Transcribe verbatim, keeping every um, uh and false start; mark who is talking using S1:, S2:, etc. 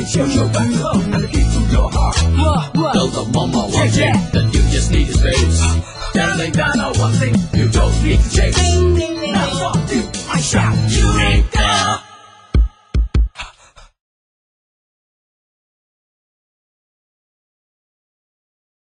S1: show show back home and the key to your heart. Tell the mama one thing, that you just need space. Darling, I know one thing, you don't need to chase. Now fuck you, I shout, you need